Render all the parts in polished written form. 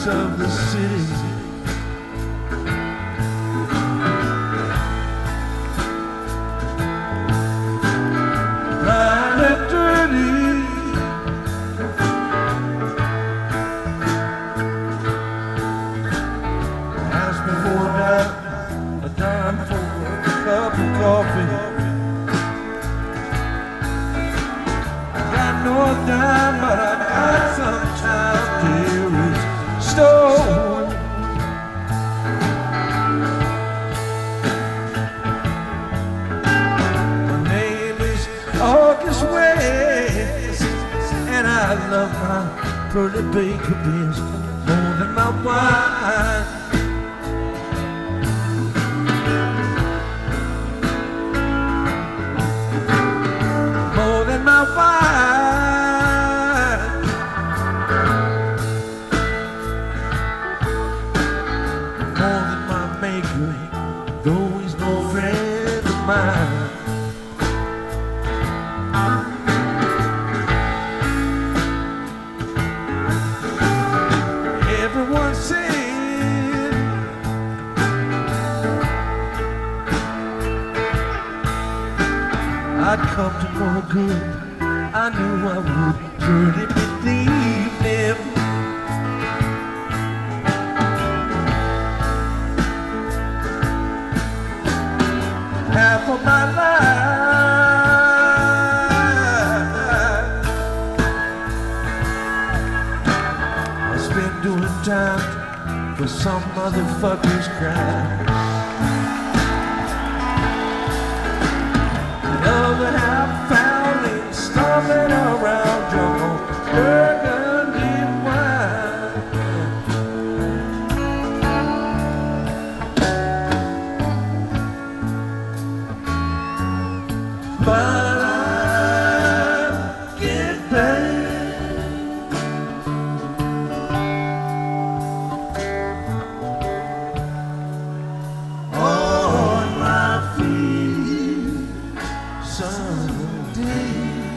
lights of the city. Blind and dirty. Ask me for a dime for a cup of coffee. I got no dime, but I got some time. Dear, it's stolen. My name is August West, and I love my pretty baby bitch more than my wine. More than my wine. More than my maker, though he's no friend of mine. Everyone said I'd come to no good. I knew I would truly believe them. Half of my life I spent doing time for some motherfucker's crime. The other half found him stomping around jungle burgundy wine. But I'm getting paid. On my feet someday.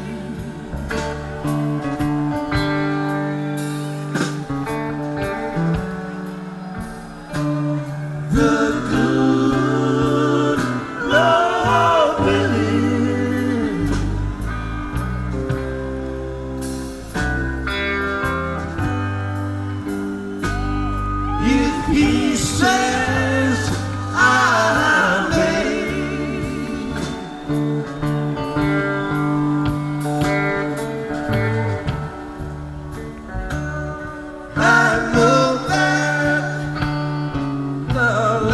The good Lord willing, if He says I may, I know that the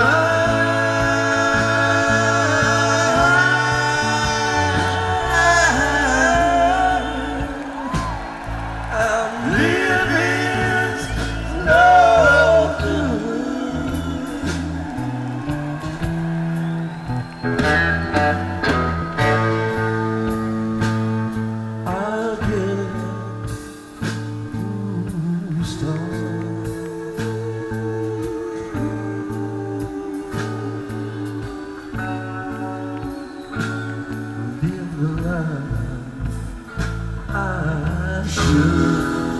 life I'm living's no good. I'll get started. Live the life I should.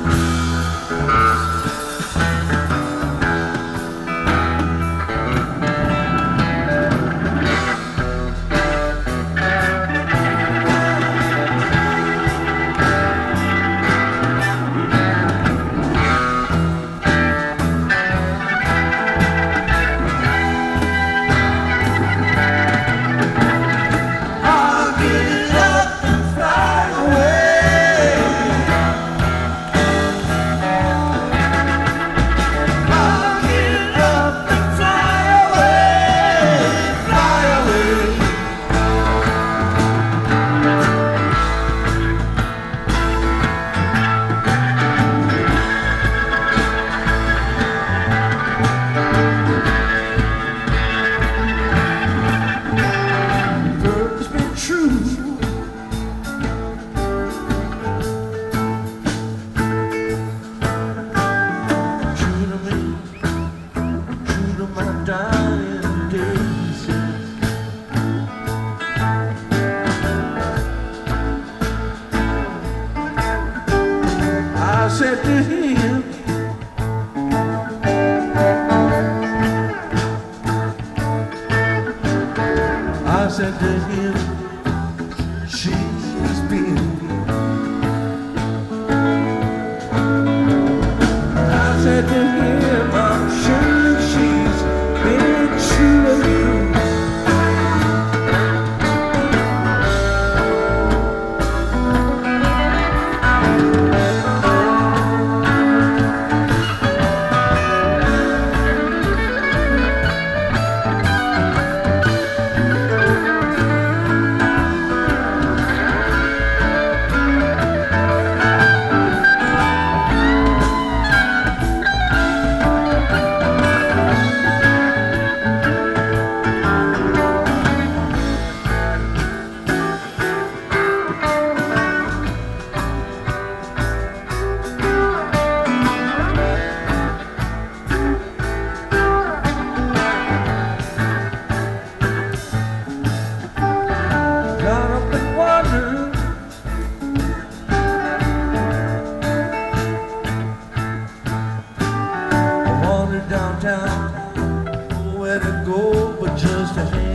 I'll get up and fly away. I'll get up and fly away, fly away. It's been true. True to me, true to my dying days. I said to him, said to him, she's been. I said to him, I'm sure she's been true to you. Downtown, nowhere to go but just to hang